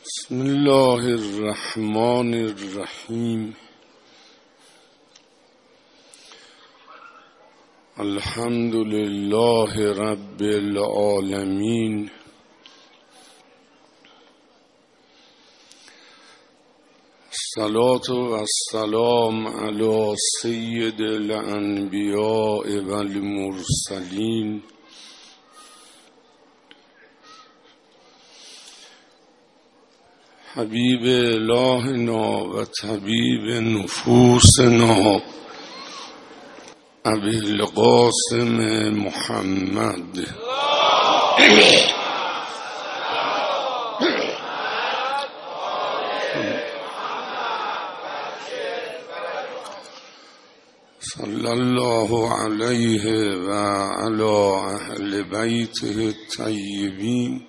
بسم الله الرحمن الرحیم. الحمد لله رب العالمین. الصلاة والسلام علی سید الانبیاء والمرسلین حبیب الهنا و طبیب نفوسنا ابی القاسم محمد صلی الله علیه و علی اهل بیته الطیبین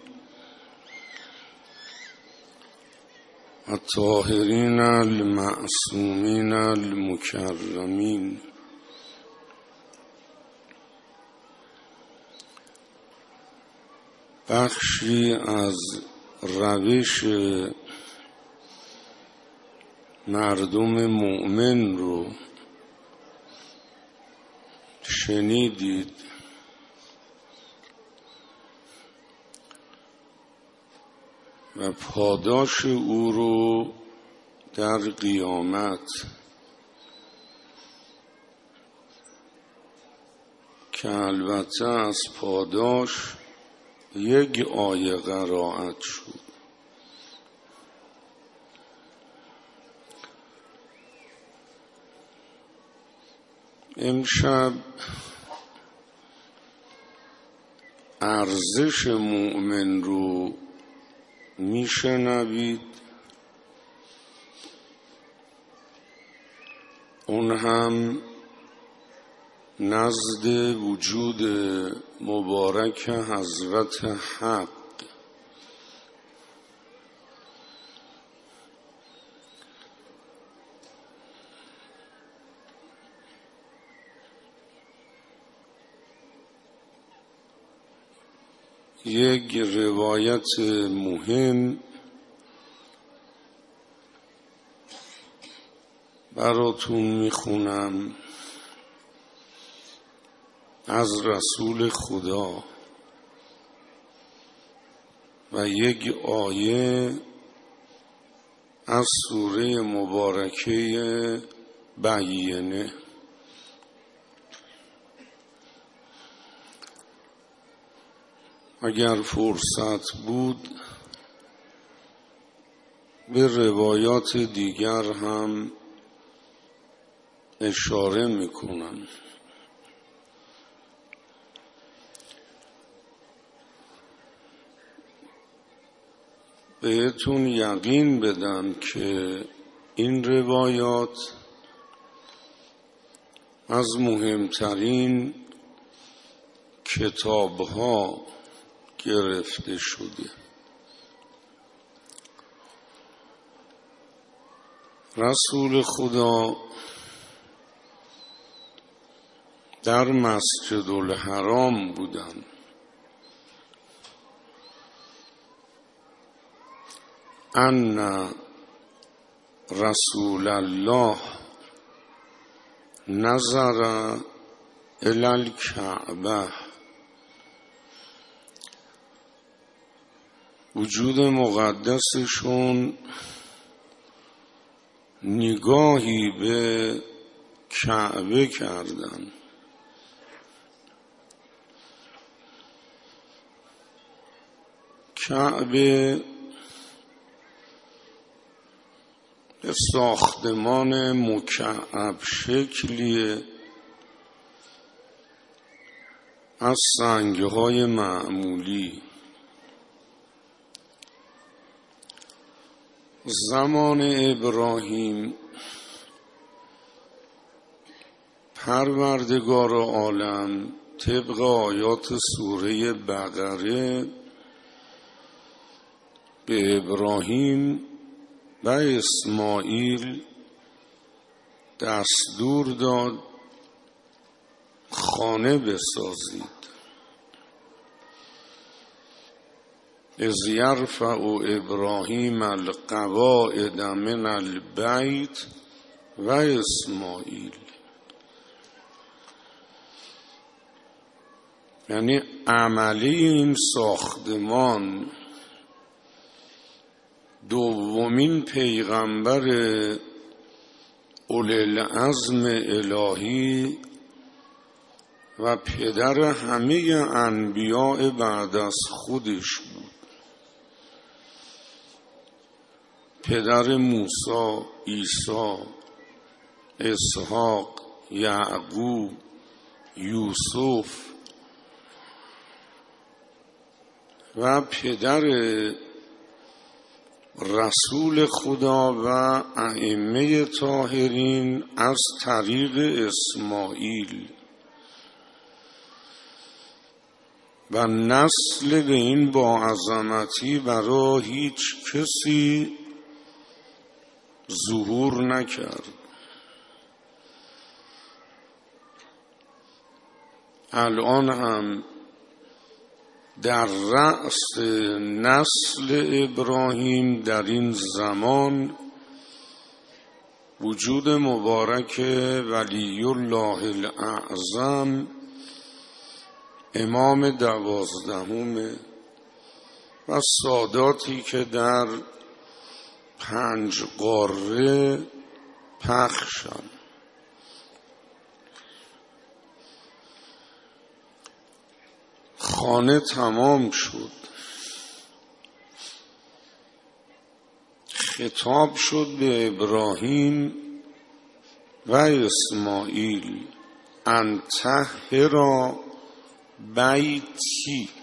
الطاهرین المعصومین المکرمین. بخشی از روش مردم مؤمن رو شنیدید و پاداش او رو در قیامت که البته از پاداش یک آیه قرائت شد. امشب ارزش مؤمن رو میشنوید، اون هم نزد وجود مبارک حضرت حق. یک روایت مهم براتون میخونم از رسول خدا و یک آیه از سوره مبارکه بینه. اگر فرصت بود به روایات دیگر هم اشاره میکنم. بهتون یقین بدم که این روایات از مهمترین کتاب‌ها گرفته شده. رسول خدا در مسجد الحرام بودند. ان رسول الله نظر الی الکعبه. وجود مقدسشون نگاهی به کعبه کردن. کعبه ساختمان مکعب شکلیه از سنگ‌های معمولی. زمان ابراهیم پروردگار عالم طبق آیات سوره بقره به ابراهیم و اسماعیل دستور داد خانه بسازید. اذ یرفع ابراهیم القواعد من البیت و اسماعیل. یعنی عملی این ساختمان دومین پیغمبر اولوالعزم الهی و پدر همه انبیاء بعد از خودش بود. پدر موسی، عیسی، اسحاق، یعقوب، یوسف و پدر رسول خدا و ائمه طاهرین از طریق اسماعیل و نسل به این با عظمتی برای هیچ کسی ظهور نکرد. الان هم در رأس نسل ابراهیم در این زمان وجود مبارک ولی الله الاعظم امام 12 و ساداتی که در 5 قاره پخشند. خانه تمام شد، خطاب شد به ابراهیم و اسماعیل ان طهرا بیتی،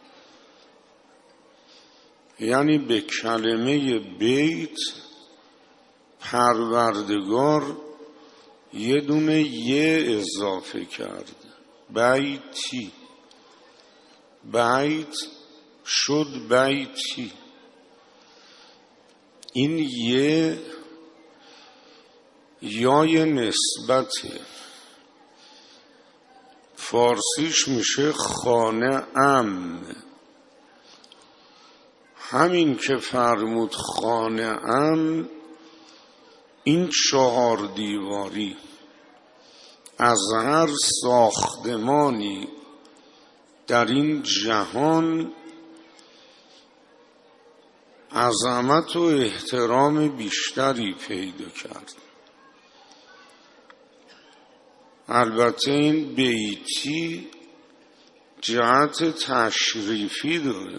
یعنی به کلمه بیت پروردگار یه دونه یه اضافه کرد، بیتی، بیت شد بیتی. این یه یای نسبته، فارسیش میشه خانه امن. همین که فرمود خانه امن، این 4 دیواری از هر ساختمانی در این جهان عظمت و احترام بیشتری پیدا کرد. البته این بیتی جهت تشریفی داره.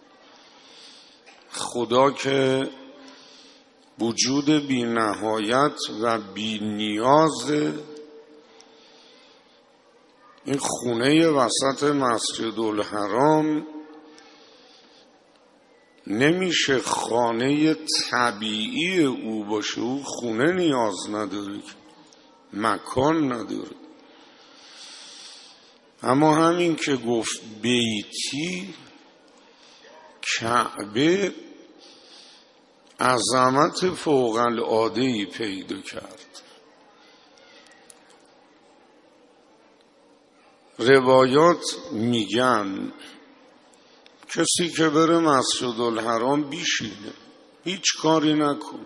خدا که وجود بی نهایت و بی نیازه، این خونه وسط مسجد الحرام نمیشه خانه طبیعی او باشه. او خونه نیاز نداره، مکان نداره. اما همین که گفت بیتی، کعبه عظمت فوق العاده‌ای پیدا کرد. روایات میگن کسی که بره مسجد الحرام بیشینه، هیچ کاری نکنه،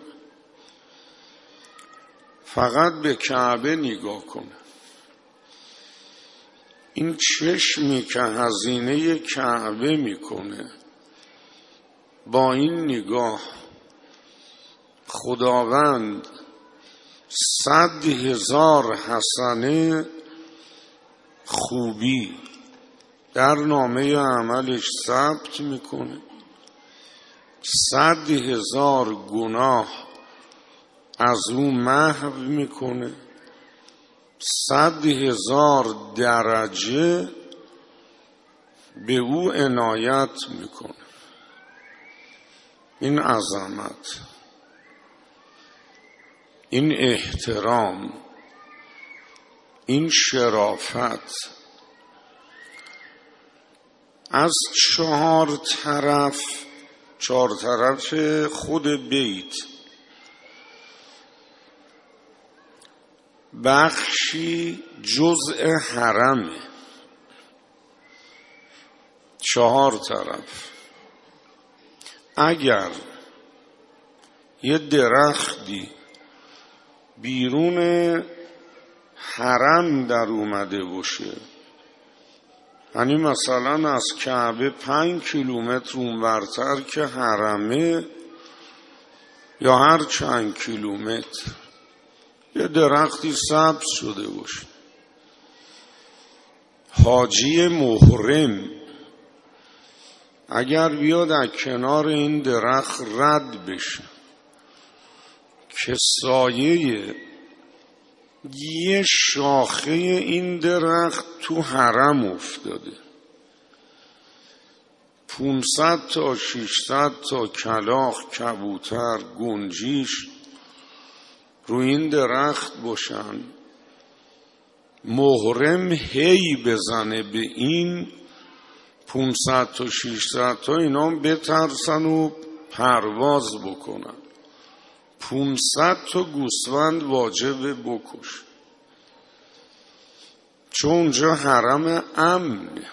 فقط به کعبه نگاه کنه، این چشمی که هزینه کعبه میکنه با این نگاه خداوند 100,000 حسنه خوبی در نامه عملش ثبت میکنه، 100,000 گناه از او محو میکنه، 100,000 درجه به او عنایت میکنه. این عظمت، این احترام، این شرافت از 4 طرف خود بیت بخشی جزء حرمه. 4 طرف اگر یه درختی بیرون حرم در اومده باشه، یعنی مثلا از کعبه 5 کیلومتر اونورتر که حرمه یا هر چند کیلومتر یه درختی سبز شده باشه، حاجی محرم اگر بیاد از کنار این درخت رد بشه که سایه یه شاخه این درخت تو حرم افتاده، 500 تا 600 تا کلاغ، کبوتر، گنجیش رو این درخت باشن، محرم هی بزنه به این 500 تا 600 تا اینا بترسن و پرواز بکنن، 500 تا گوسفند واجبه بکش، چون اونجا حرم امنه.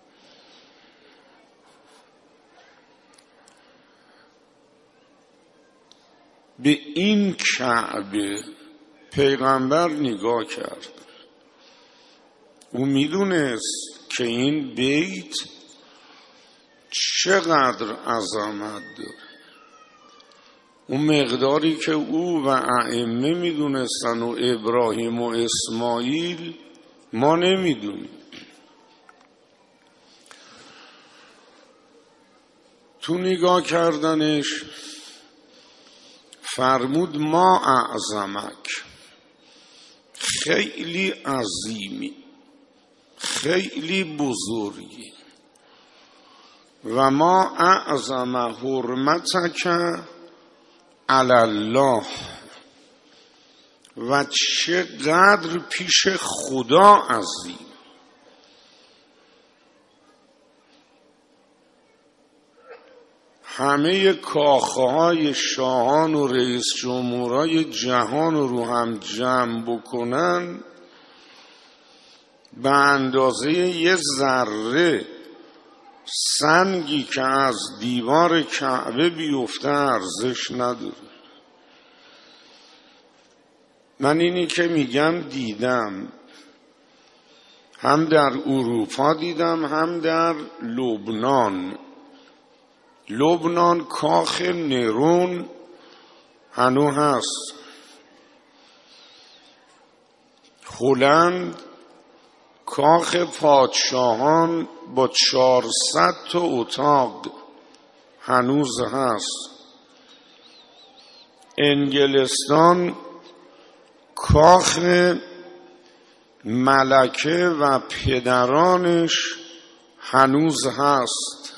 به این کعبه پیغمبر نگاه کرد، او میدونست که این بیت چقدر عظمت داره، اون مقداری که او و ائمه میدونستن و ابراهیم و اسماعیل ما نمیدونیم. تو نگاه کردنش فرمود ما اعظمک، خیلی عظیمی، خیلی بزرگی، و ما اعظم حرمتک علی الله، و چقدر پیش خدا عظیم. همه کاخهای شاهان و رئیس جمهورهای جهان رو هم جمع بکنن به اندازه یه ذره سنگی که از دیوار کعبه بیفته ارزش نداره. من اینی که میگم دیدم، هم در اروپا دیدم هم در لبنان. لبنان کاخ نرون هنو هست، هلند کاخ پادشاهان با 400 تا اتاق هنوز هست، انگلستان کاخ ملکه و پدرانش هنوز هست.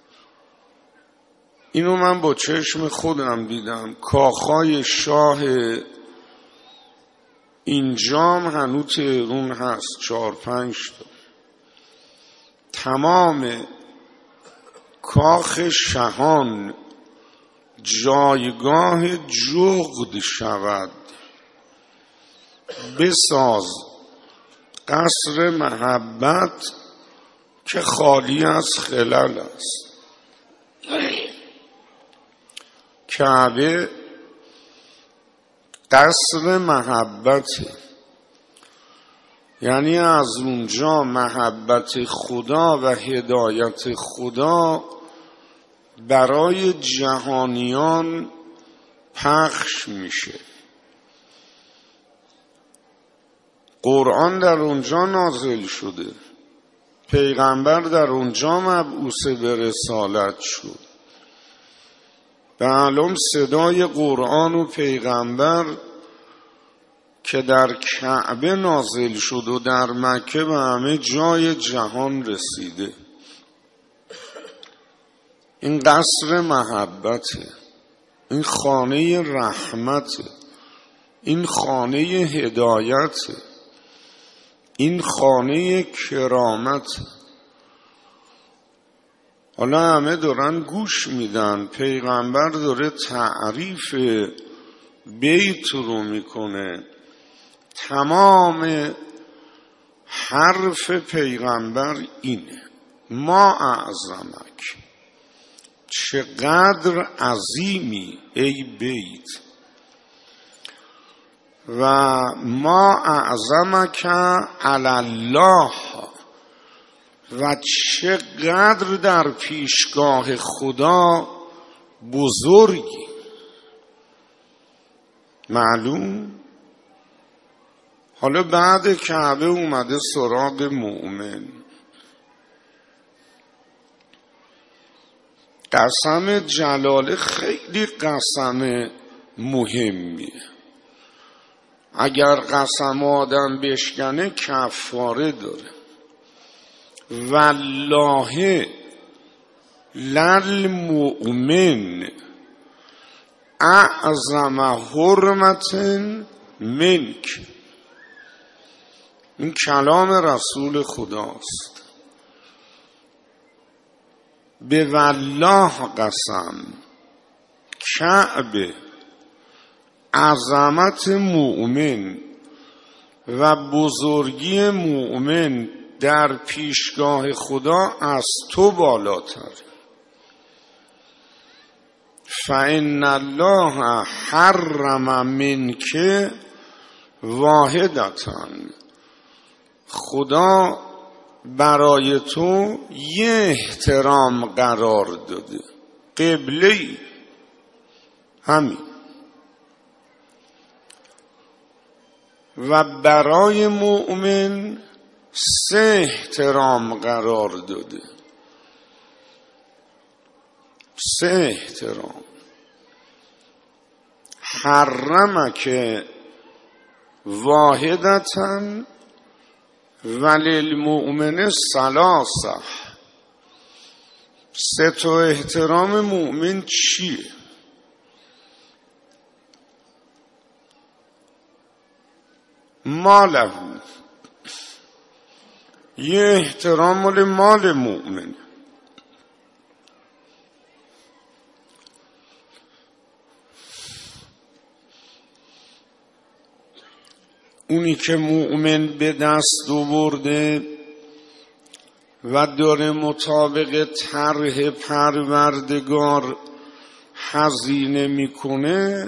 اینو من با چشم خودم دیدم. کاخهای شاه اینجام هنوز تهرون هست، 4-5 تا. تمام کاخ شاهان جایگاه جغد شود، بساز قصر محبت که خالی از خلل است. کعبه قصر محبته، یعنی از اونجا محبت خدا و هدایت خدا برای جهانیان پخش میشه. قرآن در اونجا نازل شده، پیغمبر در اونجا مبعوث به رسالت شد. به علم صدای قرآن و پیغمبر که در کعبه نازل شد و در مکه به همه جای جهان رسیده. این قصر محبته، این خانه رحمته، این خانه هدایته، این خانه کرامته. حالا همه دارن گوش میدن، پیغمبر داره تعریف بیت رو میکنه. تمام حرف پیغمبر اینه، ما اعظمک، چقدر عظیمی ای بیت و ما اعظمک علی الله و چقدر در پیشگاه خدا بزرگی. معلوم؟ حالا بعد کعبه اومده سراغ مؤمن. قسم جلاله خیلی قسم مهمیه. اگر قسم آدم بشکنه کفاره داره. والله للمؤمن اعظم حرمت منک. این کلام رسول خداست. به والله قسم، کعبه، عظمت مؤمن و بزرگی مؤمن در پیشگاه خدا از تو بالاتر. فإن الله حرم منک واحدة. خدا برای تو یه احترام قرار داده، قبله، همین. و برای مؤمن 3 احترام قرار داده، 3 احترام. حرمک واحدة وللمؤمن 3. 3 تا احترام مؤمن چیه؟ ماله، یه احترام مال مال مؤمن. اونی که مؤمن به دست آورده و داره مطابق طرح پروردگار هزینه میکنه،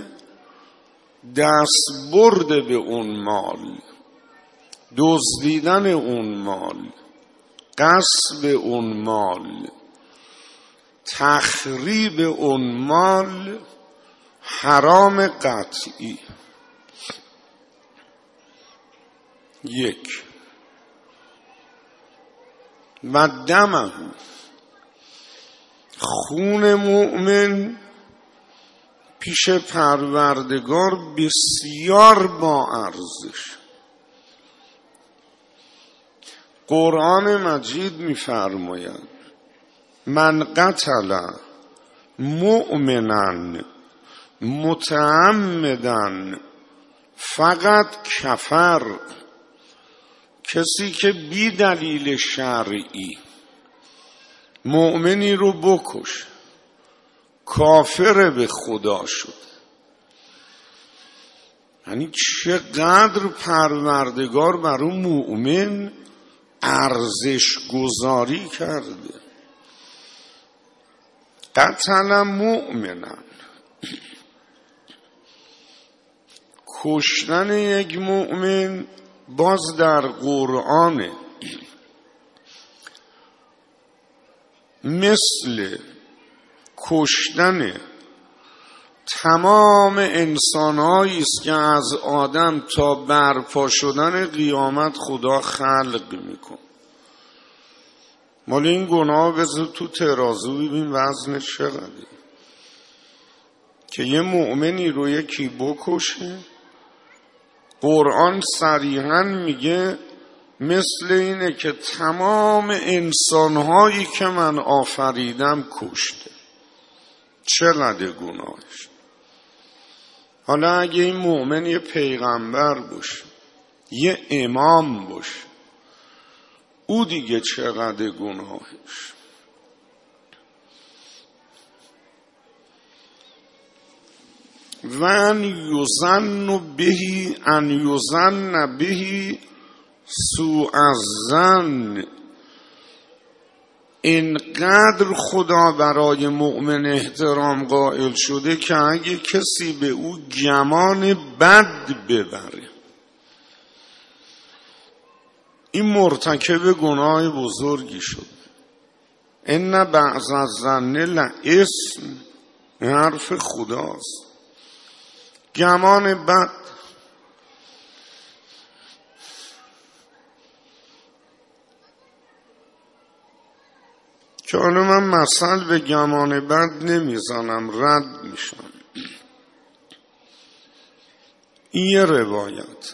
دست برده به اون مال، دزدیدن اون مال، غصب اون مال، تخریب اون مال حرام قطعی. 1. و دمه، خون مؤمن پیش پروردگار بسیار با ارزش. قرآن مجید می‌فرماید من قتل مؤمنا متعمدا فقط کفر. کسی که بی دلیل شرعی مؤمنی رو بکش، کافر به خدا شد. یعنی چقدر پروردگار برای مؤمن ارزش گذاری کرده. قتل مؤمنا، کشتن یک مؤمن باز در قرآن مثل کشتن تمام انسان‌هایی است که از آدم تا برپا شدن قیامت خدا خلق میکن. مال این گناه بذار تو ترازو ببین وزنش چقدره که یه مؤمنی رو یکی بکشه. قرآن صریحاً میگه مثل اینه که تمام انسان‌هایی که من آفریدم کشته. چقدر گناهش. حالا اگه این مؤمن یه پیغمبر باشه، یه امام باشه، او دیگه چقدر گناهش. و ان یظن به سوء الظن. اینقدر خدا برای مؤمن احترام قائل شده که اگه کسی به او گمان بد ببره این مرتکب گناه بزرگی شد. ان بعض الظن لاسم، این حرف خداست. گمان بد، که حالا من مثل به گمان بد نمیزنم، رد میشم. این یه روایت.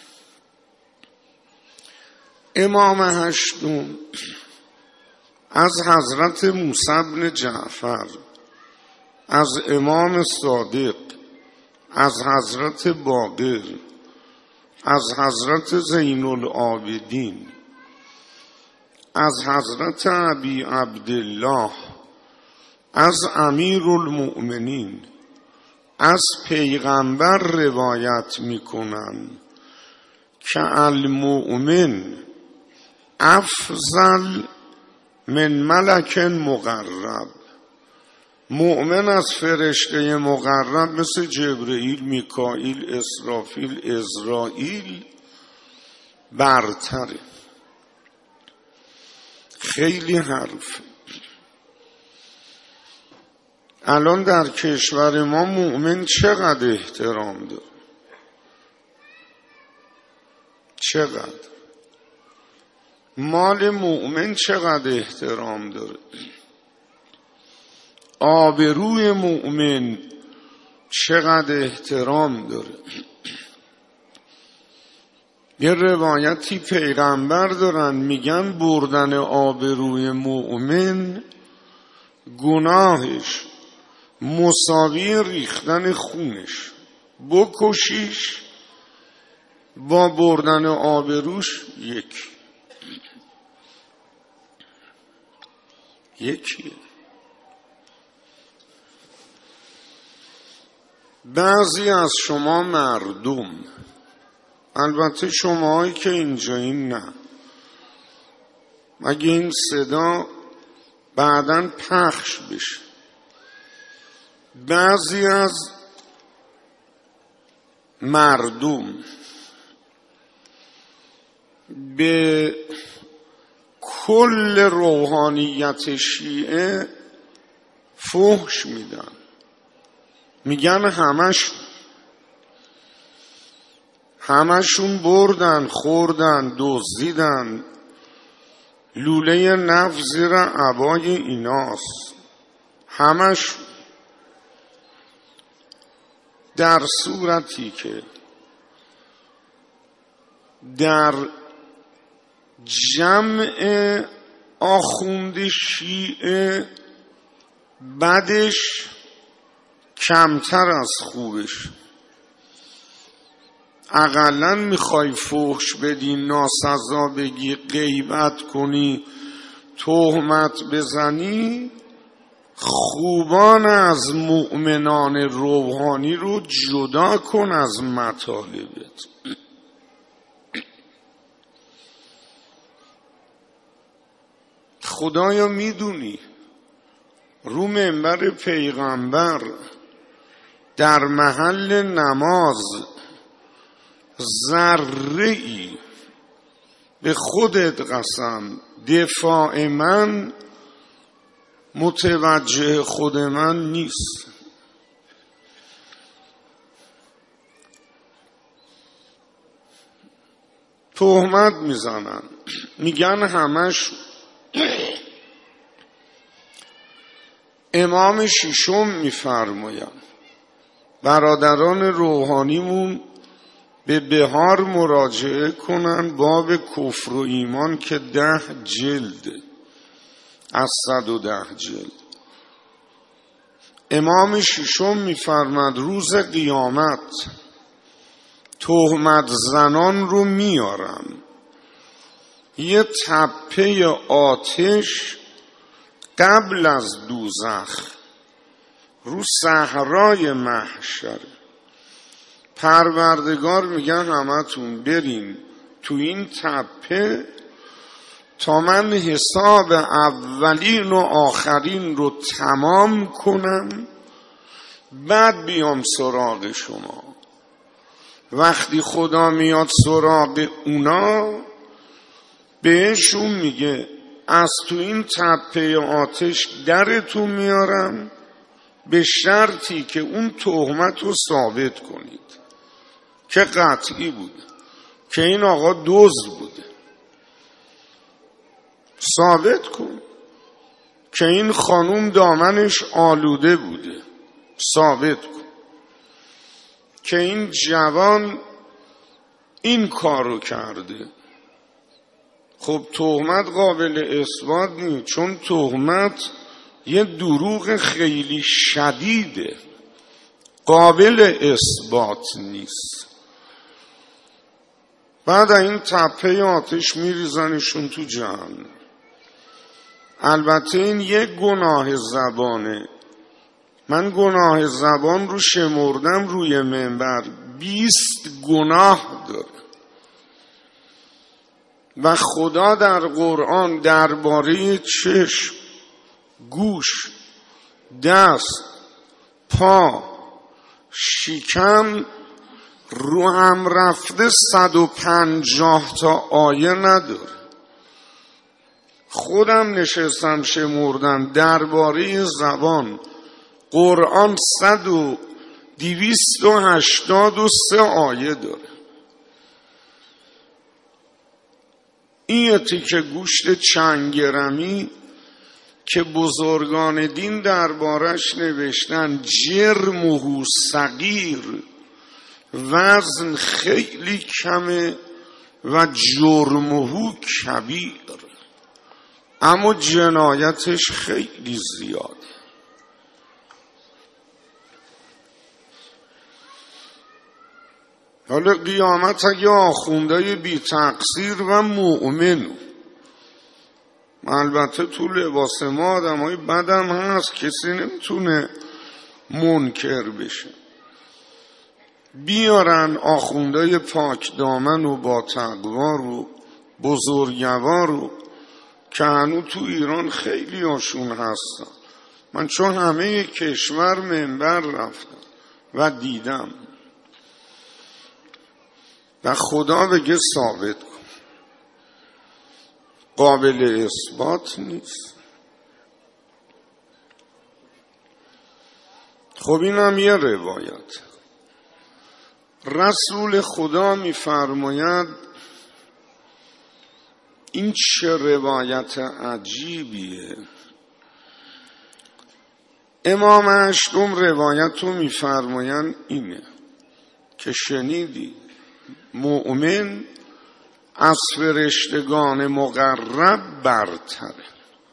امام هشتم از حضرت موسی بن جعفر، از امام صادق، از حضرت باقر، از حضرت زین العابدین، از حضرت ابی عبدالله، از امیر المؤمنین، از پیغمبر روایت میکنن که المؤمن افضل من ملک مقرب. مؤمن از فرشته مقرب مثل جبرئیل، میکائیل، اسرافیل، عزرائیل برتره. خیلی حرف. الان در کشور ما مؤمن چقدر احترام داره، چقدر. مال مؤمن چقدر احترام داره، آبروی مؤمن چقدر احترام داره. یه روایتی پیغمبر دارن میگن بردن آبروی مؤمن گناهش مساوی ریختن خونش، بکشیش با بردن آبروش یکیه. بعضی از شما مردم، البته شماهایی که اینجایین نه، مگه این صدا بعداً پخش بشه، بعضی از مردم به کل روحانیت شیعه فحش میدن، میگن همشون بردن، خوردن، دزدیدن، لوله نفس زیر عبای ایناست، همشون. در صورتی که در جمع آخوند شیعه بدش کمتر از خوبش. اقلن میخوای فحش بدی، ناسزا بگی، غیبت کنی، تهمت بزنی، خوبان از مؤمنان روحانی رو جدا کن از مطالبت. خدایا میدونی رو منبر پیغمبر در محل نماز ذره‌ای به خودت قسم دفاع من متوجه خود من نیست. تهمت میزنن، میگن همش. امام ششم میفرماید برادران روحانیمون به بهار مراجعه کنن، باب کفر و ایمان که 10 جلد از 110 جلد. امام ششم میفرماد روز قیامت تهمت زنان رو میارن، یه تپه آتش قبل از دوزخ رو صحرای محشر. پروردگار میگن همتون برین تو این تپه تا من حساب اولین و آخرین رو تمام کنم، بعد بیام سراغ شما. وقتی خدا میاد سراغ اونا، بهشون میگه از تو این تپه آتش درتون میارم، به شرطی که اون تهمت رو ثابت کنید که قطعی بوده، که این آقا دزد بوده. ثابت کن که این خانوم دامنش آلوده بوده. ثابت کن که این جوان این کارو کرده. خب تهمت قابل اثبات نیست، چون تهمت یه دروغ خیلی شدیده، قابل اثبات نیست. بعد این تپه آتش میریزنشون تو جهنم. البته این یک گناه زبانه. من گناه زبان رو شمردم روی منبر، 20 گناه داره. و خدا در قرآن درباره چشم، گوش، دست، پا، شکم رو هم رفته 150 تا آیه نداره. خودم نشستم شمردم درباره زبان قرآن 283 آیه داره. این تیکه گوشت چنگرمی که بزرگان دین دربارش نوشتن جرمه صغیر، وزن خیلی کمه و جرمه کبیر، اما جنایتش خیلی زیاده. حالا قیامت اگه آخوندهای بی تقصیر و مؤمن، البته تو لباس ما آدم های بدم هست، کسی نمیتونه منکر بشه، بیارن آخوندهای پاک دامن و با تقوا رو، بزرگوار رو، که هنو تو ایران خیلی هاشون هستن. من چون همه کشور منبر رفتم و دیدم، و خدا بگه ثابت کن، قابل اثبات نیست. خب اینم یه روایت. رسول خدا میفرماید، این چه روایت عجیبیه. امام اشتم روایت رو میفرماید اینه که شنیدی مؤمن از فرشتگان مقرب برتره.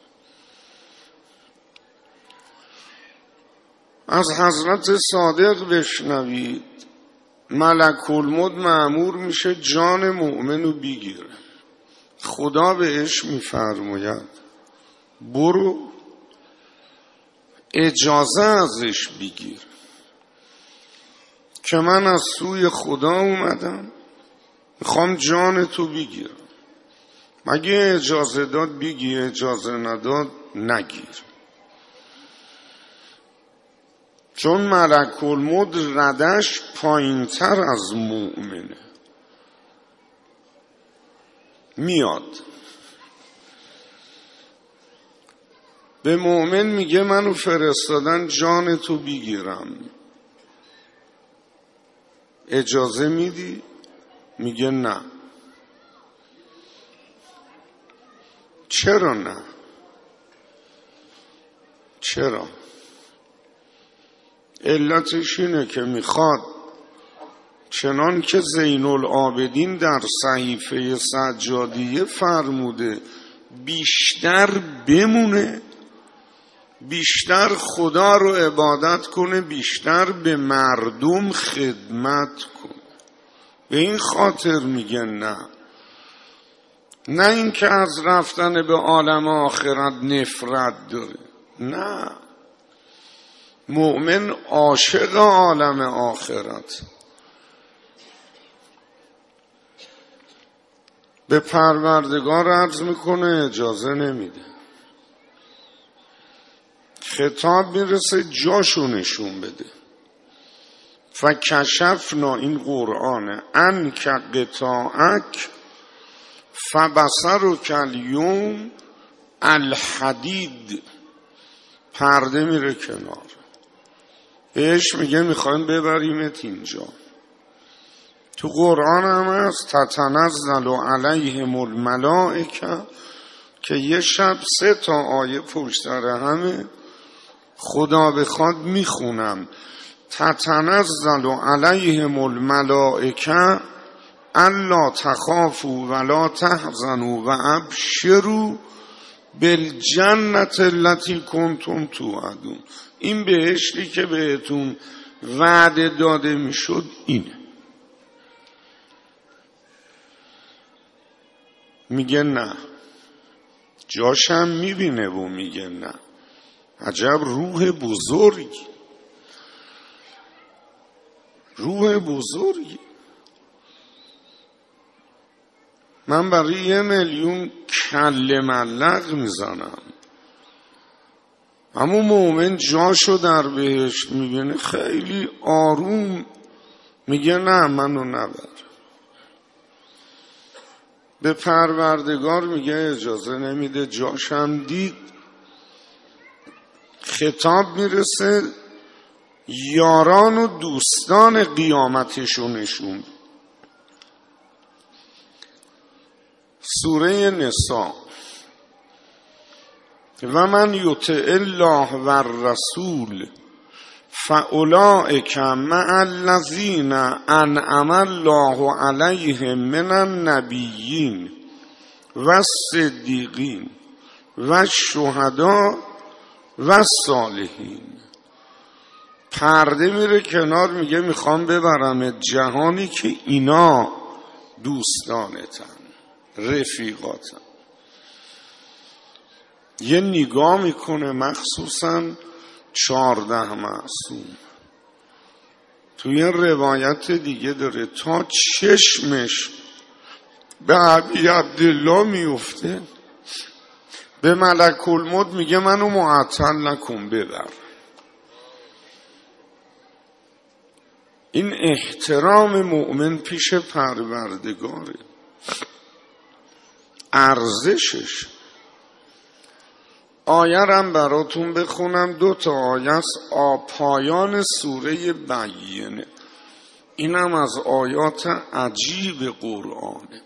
از حضرت صادق بشنوید، ملک الموت مأمور میشه جان مؤمن رو بگیره. خدا بهش میفرماید برو اجازه ازش بگیر که من از سوی خدا اومدم، میخوام جان تو بگیرم. مگه اجازه داد بگی، اجازه نداد نگیر. چون ملک الموت ردش پایین تر از مؤمنه. میاد به مؤمن میگه منو فرستادن جان تو بگیرم، اجازه میدی؟ میگه نه. چرا نه؟ چرا؟ علتش اینه که میخواد چنان که زین العابدین در صحیفه سجادیه فرموده بیشتر بمونه، بیشتر خدا رو عبادت کنه، بیشتر به مردم خدمت کنه. به این خاطر میگن نه این که از رفتن به عالم آخرت نفرت داره، نه، مؤمن عاشق عالم آخرت. به پروردگار عرض میکنه اجازه نمیده. خطاب میرسه جاشو نشون بده. فکشفنا، این قرآنه، عنک غطاءک فبصرک الیوم الحدید. پرده میره کنار، بهش میگه میخوایم ببریمت اینجا. تو قرآن هم هست تتنزل علیهم الملائکه، که یه شب 3 آیه پشت سر همه خدا بخواد میخونم. تتنزل علیهم الملائکه الا تخافوا ولا تحزنوا وابشروا بالجنة التي کنتم توعدون. این بهشتی که بهتون وعده داده میشد اینه. میگه نه. جاشم میبینه و میگه نه. عجب روح بزرگی، روح بزرگی. من برای 1 میلیون کله ملق میزنم، اما مومن جاشو در بهشت میبینه خیلی آروم میگه نه منو نبر. به پروردگار میگه اجازه نمیده، جاشم دید. خطاب میرسه یاران و دوستان قیامتشو نشون. سوره نساء: و من یطع الله و الرسول فاولئک مع الذین انعم الله علیهم من النبیین و الصدیقین و الشهداء و الصالحین. پرده میره کنار، میگه میخوام ببرم جهانی که اینا دوستانتن، رفیقاتن. یه نگاه میکنه مخصوصا 14 معصوم. توی روایت دیگه داره تا چشمش به ابی عبدالله میفته به ملک الموت میگه منو معطل نکن ببر. این احترام مؤمن پیش پروردگاره، ارزشش. آیه رم براتون بخونم، 2 آیه است، پایان سوره بینه. اینم از آیات عجیب قرآنه.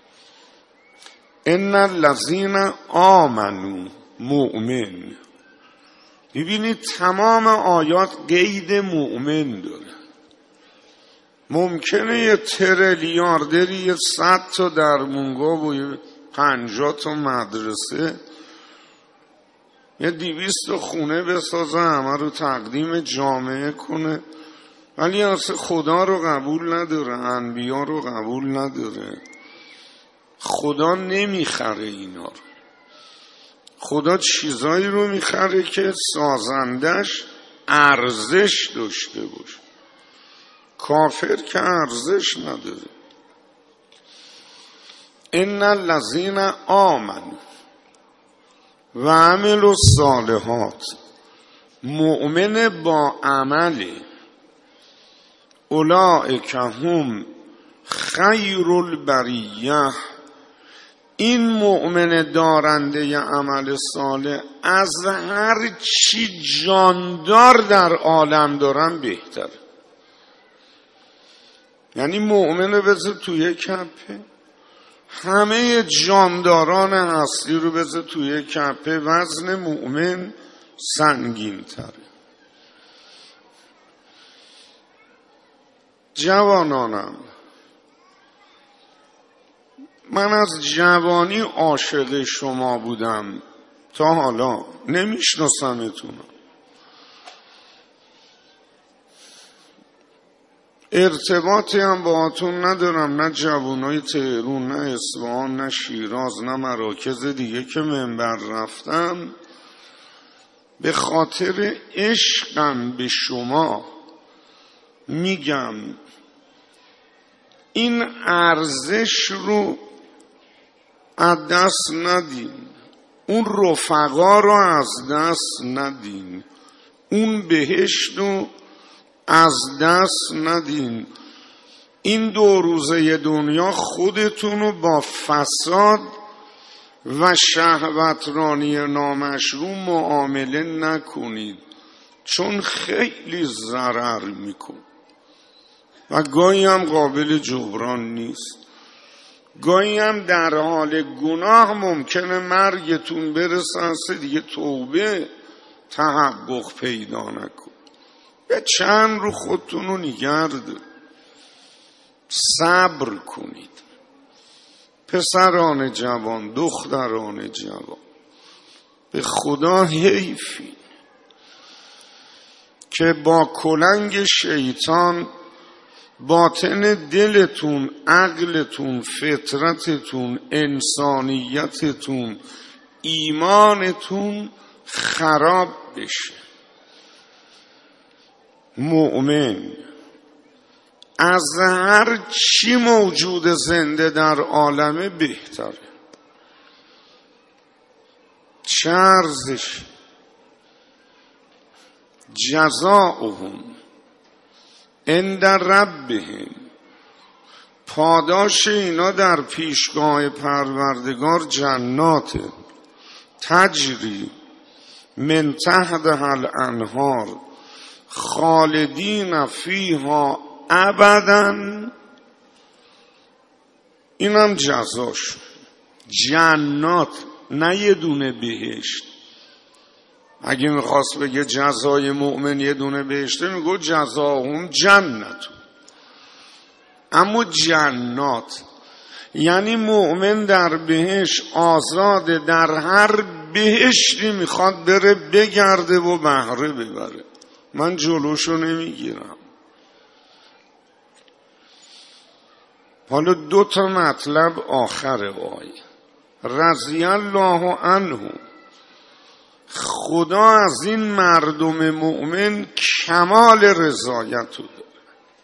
ان الذین آمنوا، مؤمن. ببینید تمام آیات قید مؤمن داره. ممکنه یه تریلیاردری یه 100 تا درمونگاه و 50 تا مدرسه یه 200 تا خونه بسازه، همه رو تقدیم جامعه کنه، ولی اصلا خدا رو قبول نداره، انبیا رو قبول نداره. خدا نمیخره اینا رو. خدا چیزایی رو میخره که سازندش ارزش داشته باشه. کافر که ارزش نداره. ان الذین آمنوا و عملوا الصالحات، مؤمن با عمل، اولئک هم خیر البریه، این مؤمن دارنده ی عمل صالح از هر چی جاندار در عالم دارن بهتر. یعنی مؤمن بذار توی کپه، همه جانداران هستی رو بذار توی کپه، وزن مؤمن سنگین تره. جوانانم، من از جوانی عاشق شما بودم، تا حالا نمیشناسمتونم. ارتباطی هم باهاتون ندارم، نه جوانای تهران، نه اصفهان، نه شیراز، نه مراکز دیگه که منبر رفتم. به خاطر عشقم به شما میگم این ارزش رو از دست ندین، اون رفقا رو از دست ندین، اون بهشت رو از دست ندین. این 2 روزه دنیا خودتون رو با فساد و شهوترانی نامشروع معامله نکنید، چون خیلی ضرر میکن و گاهی هم قابل جبران نیست. گاهی هم در حال گناه ممکنه مرگتون برسه، اصلا دیگه توبه تحقق پیدا نکن. به چند رو خودتون رو نگرد، صبر کنید. پسران جوان، دختران جوان، به خدا حیفی که با کلنگ شیطان باطن دلتون، عقلتون، فطرتتون، انسانیتتون، ایمانتون خراب بشه. مؤمن از هر چی موجود زنده در عالمه بهتره. چه ارزش؟ جزاؤهم عند ربهم، پاداش اینا در پیشگاه پروردگار جنات تجری من تحتها الانهار خالدین فیها ابدا. اینم جزاش، جنات، نه یه دونه بهشت. اگه میخواست بگه جزای مؤمن یه دونه بهشته، میگو جزاهم جنت. اما جنات یعنی مؤمن در بهشت آزاده، در هر بهشتی میخواد بره بگرده و بهره ببره. من جلوشو نمیگیرم. حالا 2 تا مطلب آخر آیه. رضی الله عنه، خدا از این مردم مؤمن کمال رضایت رو داره.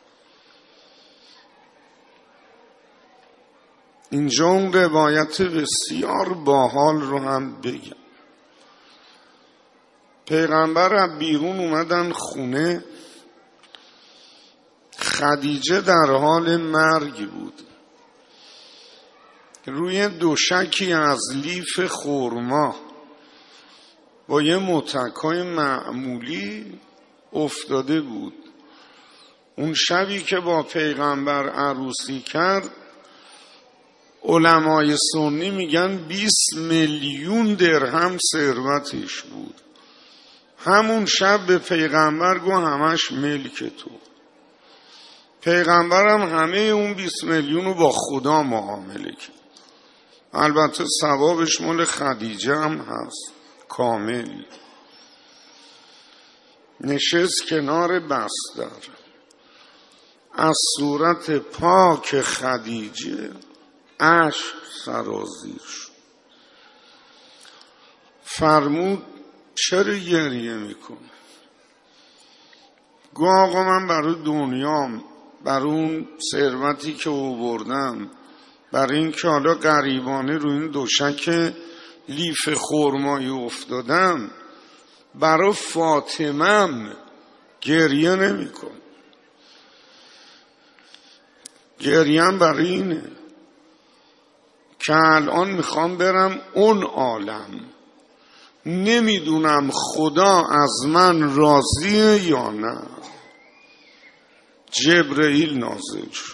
اینجا اون روایت بسیار باحال رو هم بگم. پیغمبر از بیرون اومدن خونه، خدیجه در حال مرگ بود. روی دوشکی از لیف خرما با یه متکای معمولی افتاده بود. اون شبی که با پیغمبر عروسی کرد، علمای سنی میگن 20 میلیون درهم ثروتش بود. همون شب به پیغمبر گفت همش ملک تو. پیغمبرم همه اون 20 میلیون رو با خدا معامله کرد. البته ثوابش مال خدیجه هم هست کامل. نشست کنار بستر، از صورت پاک خدیجه اشک سرازیر شد. فرمود چرا گریه میکنه؟ گو آقا من برای دنیام، برای اون ثروتی که آوردم، برای این که حالا غریبانه روی این دوشک لیف خرمایی افتادم، برای فاطمه‌ام گریه نمیکن. گریم برای اینه که الان میخوام برم اون عالم، نمیدونم خدا از من راضیه یا نه. جبرئیل نازل شد،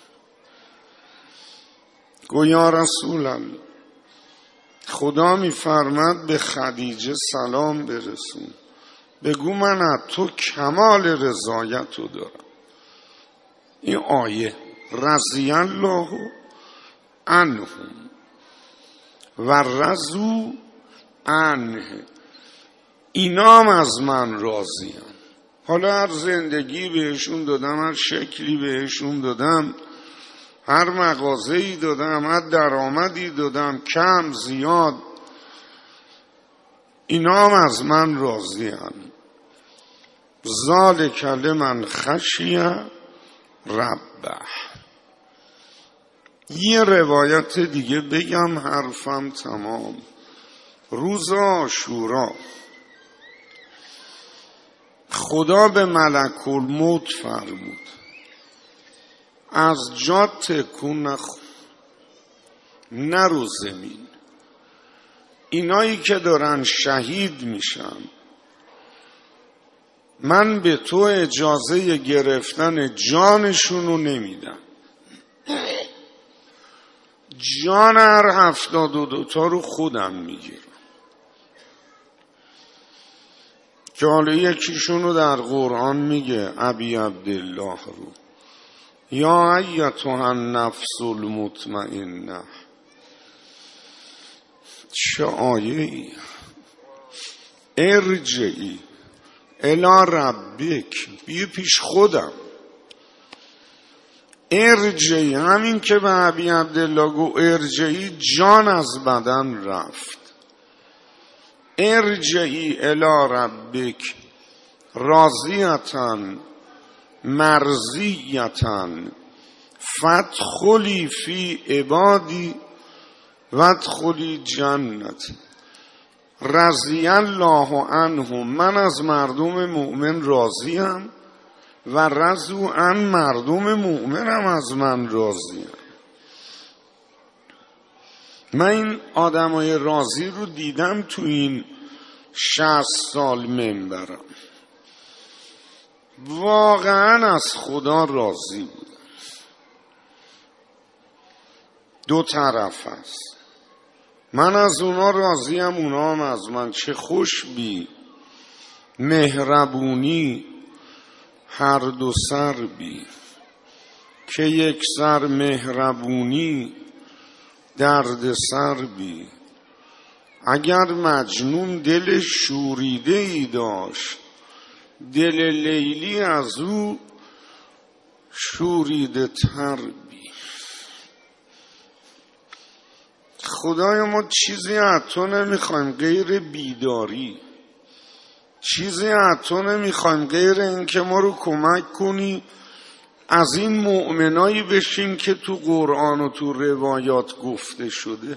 گو یا رسول الله، خدا میفرماد به خدیجه سلام برسون، بگو من از تو کمال رضایت رو دارم. این آیه رضی الله عنهم و رضوا عنه، اینا هم از من راضیان. حالا هر زندگی بهشون دادم، هر شکلی بهشون دادم، هر مغازه‌ای دادم، هر درآمدی دادم، کم زیاد، اینا هم از من راضیان. ذالک لمن خشی ربه. یه روایت دیگه بگم حرفم تمام. روز عاشورا خدا به ملک الموت فرمود از جا تکون نرو زمین، اینایی که دارن شهید میشن من به تو اجازه گرفتن جانشونو نمیدم. جان هر 72 تا رو خودم میگیرم. که حالا یکیشونو در قرآن میگه ابی عبدالله رو یا ایتها النفس المطمئنه. چه آیه ای؟ ارجعی الی ربک، بیا پیش خودم. ارجعی، همین که به ابی عبدالله گو ارجعی جان از بدن رفت. ارجعی الی ربک راضیتن مرضیتن فادخلی فی عبادی وادخلی جنت. رضی الله عنهم، من از مردم مؤمن راضیم و رضوا عن، مردم مؤمنم از من راضیم. من این آدمای راضی رو دیدم تو این 60 سال منبرم، واقعا از خدا راضی بودم. دو طرف هست، من از اونا راضیم، اونا هم از من. چه خوش بی مهربونی هر دو سر بی، که یک سر مهربونی درد سر بی. اگر مجنون دل شوریده ای داشت، دل لیلی از او شوریده تر بی. خدای ما چیزی از تو نمیخوایم غیر بیداری، چیزی از تو نمیخوایم غیر این که ما رو کمک کنی از این مؤمنایی بشیم که تو قرآن و تو روایات گفته شده.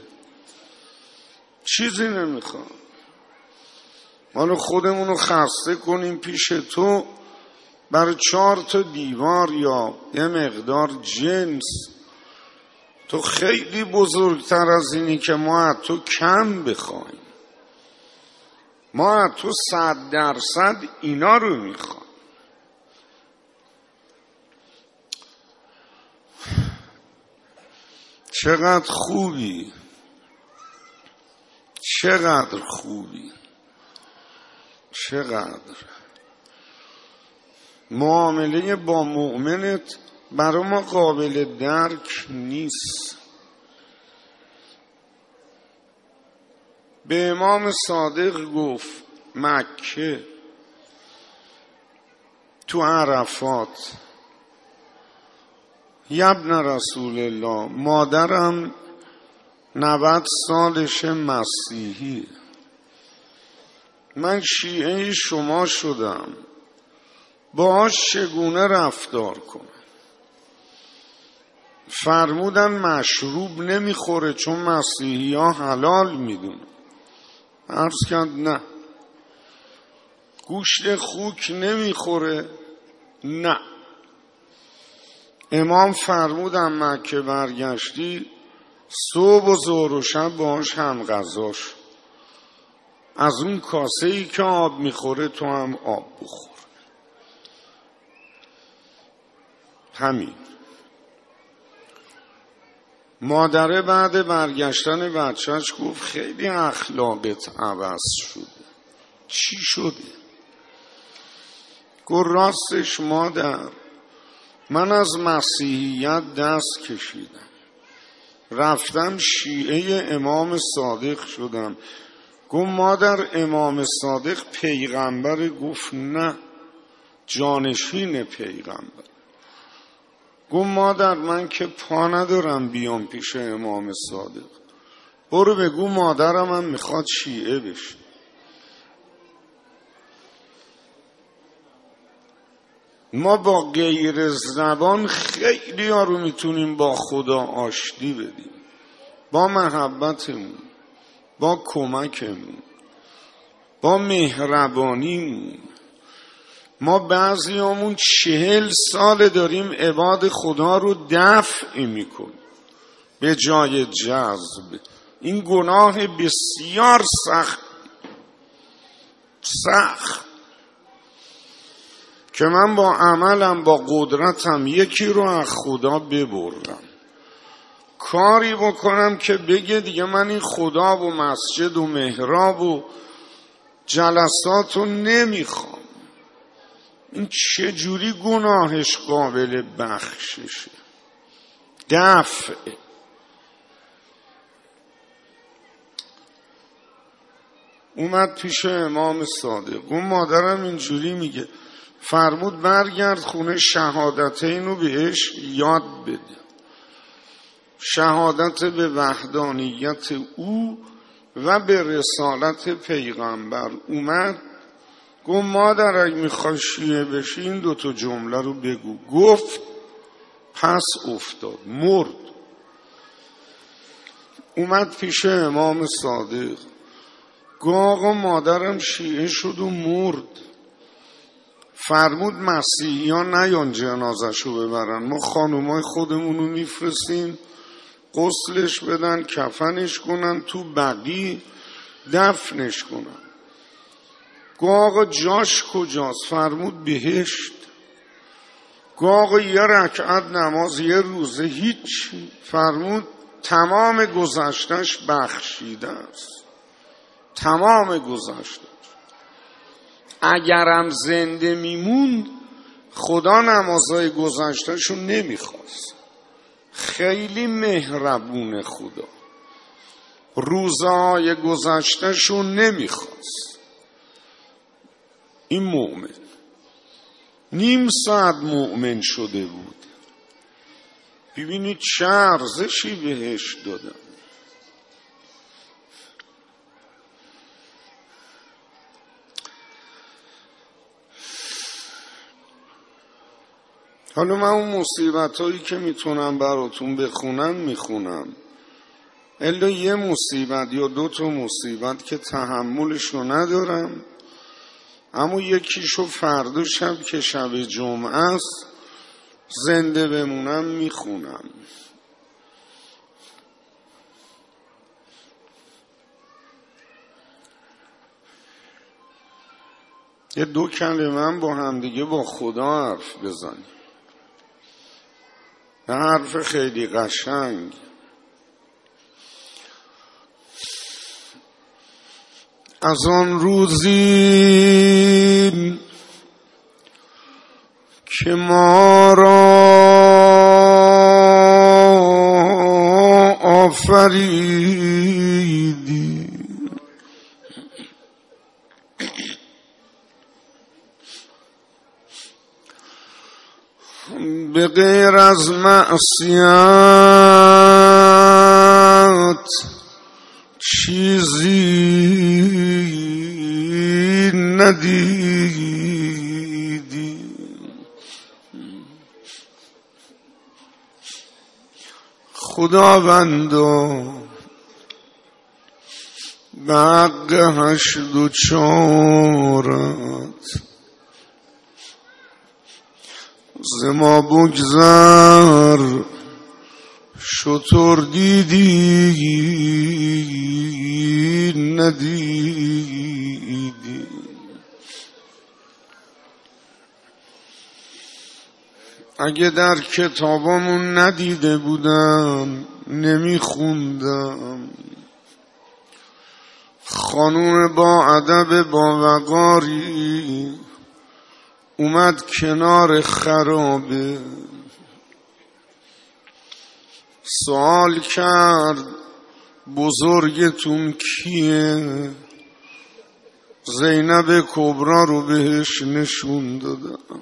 چیزی نمیخوام. ما رو خودمون رو خسته کنیم پیش تو برای 4 تا دیوار یا یه مقدار جنس. تو خیلی بزرگتر از اینی که ما از تو کم بخوایم. ما از تو 100% اینا رو میخوایم. چقدر خوبی، چقدر خوبی، چقدر معامله با مؤمنت برای ما قابل درک نیست. به امام صادق گفت مکه تو عرفات ابن رسول الله، مادرم 90 سالش مسیحی، من شیعه شما شدم، باهاش چگونه رفتار کنم؟ فرمودن مشروب نمیخوره چون مسیحی ها حلال میدون. عرض کرد نه. گوشت خوک نمیخوره؟ نه. امام فرمودن مکه برگشتی صبح و ظهر و شب باهاش هم غذاش، از اون کاسه ای که آب میخوره تو هم آب بخور. همین. مادره بعد برگشتن بچهش گفت خیلی اخلاقت عوض شده. چی شده؟ گفت راستش مادر، من از مسیحیت دست کشیدم، رفتم شیعه امام صادق شدم. گفت مادر امام صادق پیغمبر؟ گفت نه، جانشین پیغمبر. گفت مادر من که پا ندارم بیام پیش امام صادق، برو بگو مادرم هم میخواد شیعه بشه. ما با غیر زبان خیلی ها رو میتونیم با خدا آشتی بدیم، با محبتمون، با کمکمون، با مهربانیمون. ما بعضیامون 40 سال داریم عباد خدا رو دفع میکنیم به جای جذب. این گناه بسیار سخت که من با عملم، با قدرتم یکی رو از خدا ببرم، کاری بکنم که بگه دیگه من این خدا و مسجد و محراب و جلسات رو نمیخوام. این چجوری گناهش قابل بخششه؟ دفع. اومد پیش امام صادق، اون مادرم اینجوری میگه، فرمود برگرد خونه، شهادتین رو بهش یاد بده، شهادت به وحدانیت او و به رسالت پیغمبر. اومد گفت مادر اگه میخوای شیعه بشی این 2 جمله رو بگو. گفت پس افتاد، مرد. اومد پیش امام صادق، گفت آقا مادرم شیعه شد و مرد. فرمود مسیحیان نیان جنازشو ببرن، ما خانومای خودمونو میفرستیم غسلش بدن، کفنش کنن، تو بقی دفنش کنن. گفت آقا جاش کجاست؟ فرمود بهشت. گفت آقا 1 رکعت نماز 1 روزه هیچ؟ فرمود تمام گذشتش بخشیده است، تمام گذشتش. اگرم زنده میموند خدا نمازهای گذشتهشو نمیخواست. خیلی مهربون خدا، روزهای گذشتهشو نمیخواست. این مؤمن نیم ساعت مؤمن شده بود. ببینید چه ارزشی بهش دادن. حالا من اون مصیبت هایی که میتونم براتون بخونم میخونم، الا یه مصیبت یا 2 مصیبت که تحملشو ندارم، اما یکیشو فردا شب که شب جمعه است زنده بمونم میخونم. یه 2 کلمه با هم دیگه با خدا حرف بزنیم. نه حرف خیلی قشنگ. از آن روزی که ما را آفریدی، به غیر از معصیت چیزی ندیدی. خداوندا به حق 8 و 4 ز ما بگذر، شتر دیدی ندیدی. اگه در کتابامون ندیده بودم نمیخوندم. خانوم با ادب با وقاری اومد کنار خرابه، سوال کرد بزرگتون کیه؟ زینب کبرا رو بهش نشون دادم.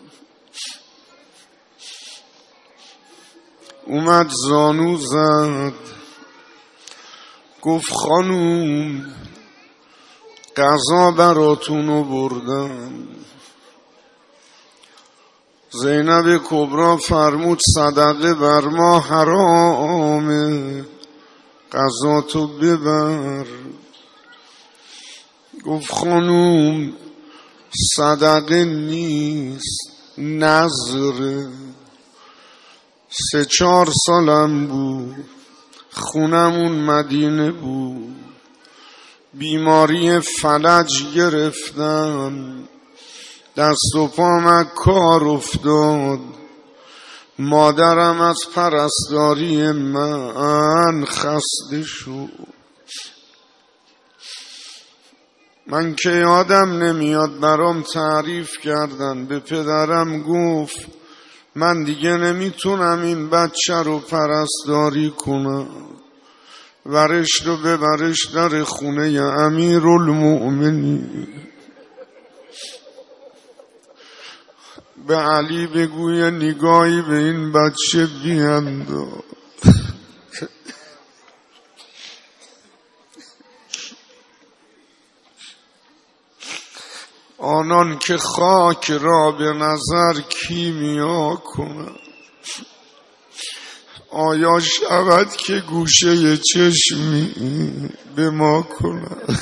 اومد زانو زد، گفت خانوم غذا براتونو بردم. زینب کبرا فرمود صدقه بر ما حرامه، قضا تو ببر. گفت خانوم صدقه نیست، نذره. 3-4 سالم بود، خونمون مدینه بود، بیماری فلج گرفتم، دست و پام کار افتاد، مادرم از پرستاری من خسته شد. من که یادم نمیاد برام تعریف کردن. به پدرم گفت من دیگه نمیتونم این بچه رو پرستاری کنم، ورش رو ببرش در خونه امیرالمؤمنین. به علی بگوی نگاهی به این بچه بینداز. آنان که خاک را به نظر کیمیا کنند، آیا شود که گوشه چشمی به ما کنند؟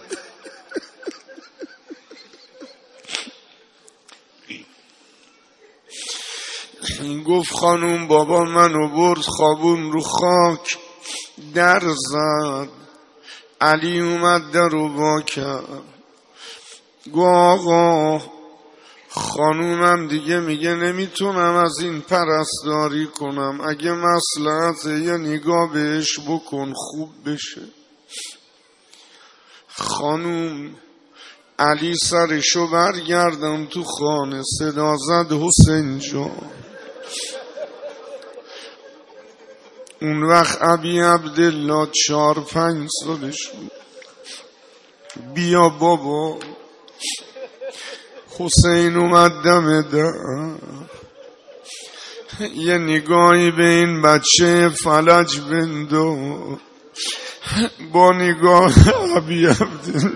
این گفت خانوم بابا منو برد خوابون رو خاک، در زد. علی اومد در رو وا کرد. گو آقا خانومم دیگه میگه نمیتونم از این پرستاری کنم، اگه مصلحته یه نگاه بهش بکن خوب بشه. خانوم علی سرشو برگردم تو خانه، صدا زد حسین جان. اون وقت ابی عبدالله 4-5 سالش بود. بیا بابا. حسین اومد دم در، یه نگاهی به این بچه فلج بندو. با نگاه ابی عبدالله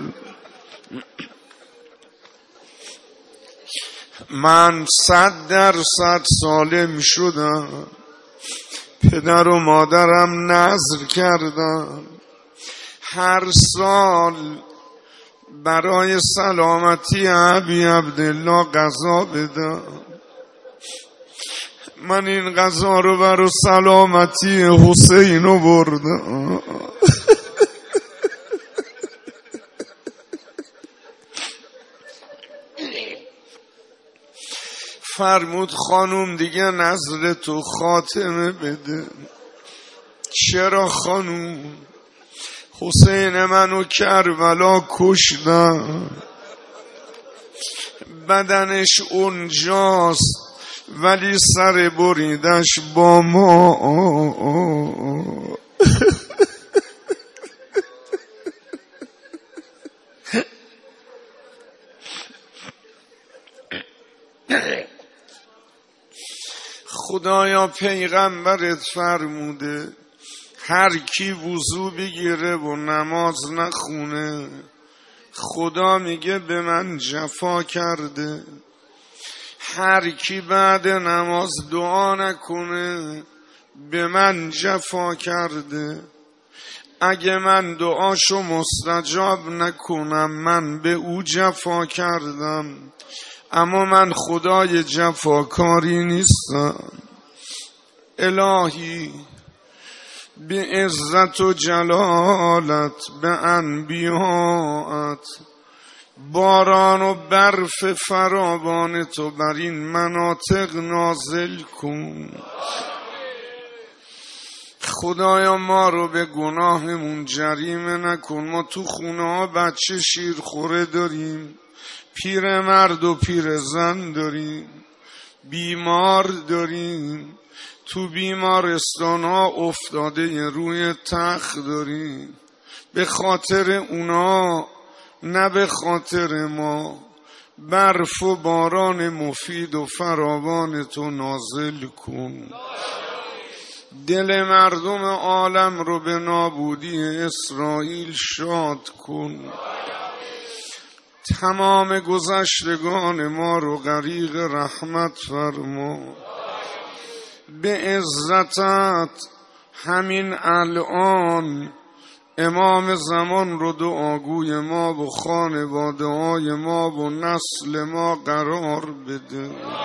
من 100% سالم شدم. پدر و مادرم نذر کردن هر سال برای سلامتی ابی عبدالله غذا بدم. من این غذا رو برای سلامتی حسین رو بردم. فرمود خانوم دیگه نظر تو خاتمه بده. چرا خانوم؟ حسین منو کربلا کشتن، بدنش اونجاست ولی سر بریدش با ما. خدایا پیغمبرت فرموده هر کی وضو بگیره و نماز نخونه خدا میگه به من جفا کرده. هر کی بعد نماز دعا نکنه به من جفا کرده. اگه من دعاشو مستجاب نکنم من به او جفا کردم. اما من خدای جفاکاری نیستم. الهی به عزت و جلالت به انبیاءت باران و برف فراوان تو بر این مناطق نازل کن. خدایا ما رو به گناهمون جریمه نکن. ما تو خونه ها بچه شیرخوره داریم، پیر مرد و پیر زن داریم، بیمار داریم، تو بیمارستان ها افتاده روی تخت داریم. به خاطر اونا نه به خاطر ما برف و باران مفید و فراوان تو نازل کن. دل مردم عالم رو به نابودی اسرائیل شاد کن. تمام گذشتگان ما رو غریق رحمت فرما. به عزتت همین الان امام زمان رو دعاگوی ما و خانواده های ما و نسل ما قرار بده.